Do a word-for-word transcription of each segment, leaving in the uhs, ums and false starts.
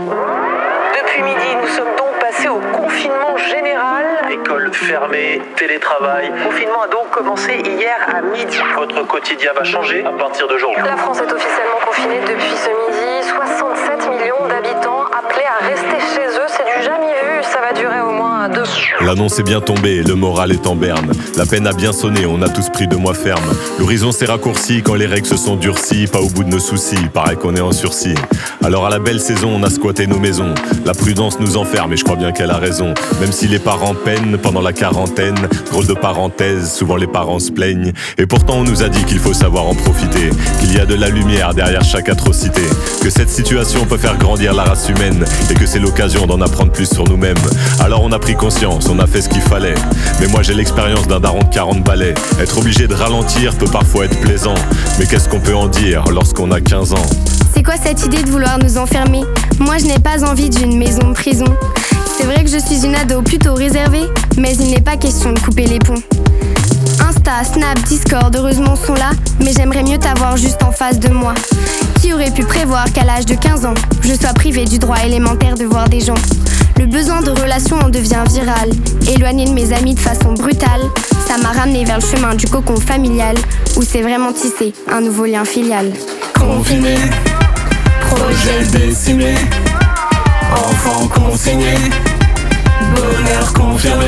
Depuis midi, nous sommes donc passés au confinement général. École fermée, télétravail. Le confinement a donc commencé hier à midi. Votre quotidien va changer à partir d'aujourd'hui. La France est officiellement confinée depuis ce midi. soixante-sept millions d'habitants appelés à rester chez eux. C'est du jamais vu. Ça va durer au moins deux jours. L'annonce est bien tombée, le moral est en berne. La peine a bien sonné, on a tous pris de mois ferme. L'horizon s'est raccourci quand les règles se sont durcies. Pas au bout de nos soucis, pareil qu'on est en sursis. Alors à la belle saison, on a squatté nos maisons. La prudence nous enferme et je crois bien qu'elle a raison. Même si les parents peinent pendant la quarantaine, drôle de parenthèse, souvent les parents se plaignent. Et pourtant on nous a dit qu'il faut savoir en profiter, qu'il y a de la lumière derrière chaque atrocité, que cette situation peut faire grandir la race humaine et que c'est l'occasion d'en apprendre plus sur nous-mêmes. Alors on a pris conscience, on a fait ce qu'il fallait. Mais moi j'ai l'expérience d'un daron de quarante balais. Être obligé de ralentir peut parfois être plaisant, mais qu'est-ce qu'on peut en dire lorsqu'on a quinze ans? C'est quoi cette idée de vouloir nous enfermer? Moi je n'ai pas envie d'une maison de prison. C'est vrai que je suis une ado plutôt réservée, mais il n'est pas question de couper les ponts. Insta, Snap, Discord, heureusement sont là, mais j'aimerais mieux t'avoir juste en face de moi. Qui aurait pu prévoir qu'à l'âge de quinze ans, je sois privée du droit élémentaire de voir des gens? Le besoin de relation en devient viral. Éloigné de mes amis de façon brutale, ça m'a ramené vers le chemin du cocon familial, où c'est vraiment tissé un nouveau lien filial. Confiné, projet décimé, enfant consigné, bonheur confirmé.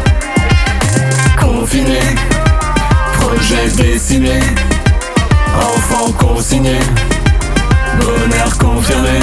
Confiné, projet décimé, enfant consigné, bonheur confirmé.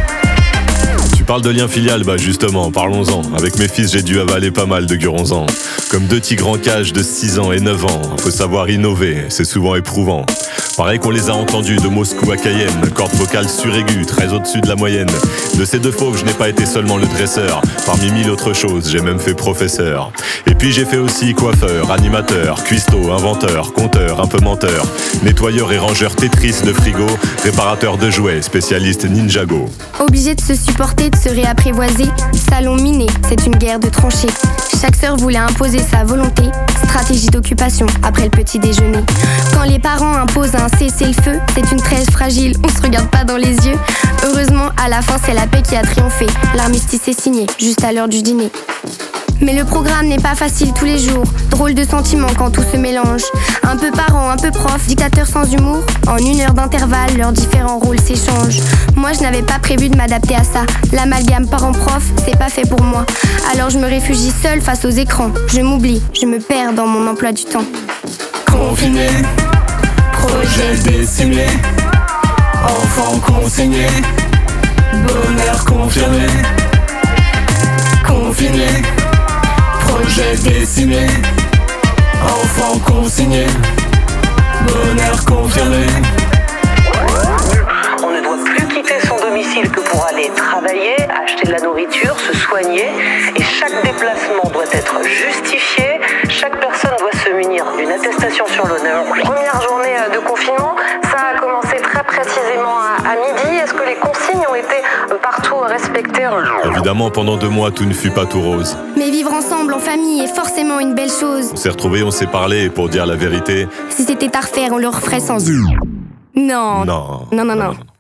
Tu parles de lien filial, bah justement, parlons-en. Avec mes fils, j'ai dû avaler pas mal de guronzans. Comme deux tigres en cage de six ans et neuf ans. Faut savoir innover, c'est souvent éprouvant. Pareil qu'on les a entendus de Moscou à Cayenne, cordes vocales suraiguës, très au-dessus de la moyenne. De ces deux fauves, je n'ai pas été seulement le dresseur. Parmi mille autres choses, j'ai même fait professeur. Et puis j'ai fait aussi coiffeur, animateur, cuistot, inventeur, conteur, un peu menteur, nettoyeur et rangeur Tetris de frigo, réparateur de jouets, spécialiste Ninjago. Obligé de se supporter, de se réapprivoiser, salon miné, c'est une guerre de tranchées. Chaque sœur voulait imposer sa volonté, stratégie d'occupation après le petit déjeuner. Quand les parents imposent un cessez-le-feu, c'est une trêve fragile, on se regarde pas dans les yeux. Heureusement, à la fin, c'est la paix qui a triomphé. L'armistice est signé, juste à l'heure du dîner. Mais le programme n'est pas facile tous les jours. Drôle de sentiment quand tout se mélange. Un peu parent, un peu prof, dictateur sans humour. En une heure d'intervalle, leurs différents rôles s'échangent. Moi je n'avais pas prévu de m'adapter à ça. L'amalgame parent-prof, c'est pas fait pour moi. Alors je me réfugie seule face aux écrans. Je m'oublie, je me perds dans mon emploi du temps. Confiné, projet décimé, enfant consigné, bonheur confirmé. Confiné, projet décimé, enfant consigné, bonheur confirmé. On ne doit plus quitter son domicile que pour aller travailler, acheter de la nourriture, se soigner. Et chaque déplacement doit être justifié. Chaque personne doit se munir d'une attestation sur l'honneur. Première journée de confinement, ça a commencé très précisément à, à midi. Est-ce que les consignes ont été partout respectées? Évidemment, pendant deux mois, tout ne fut pas tout rose. Mais vivre ensemble en famille est forcément une belle chose. On s'est retrouvés, on s'est parlé, et pour dire la vérité... Si c'était à refaire, on le referait sans... Non. Non. Non, non, non. non.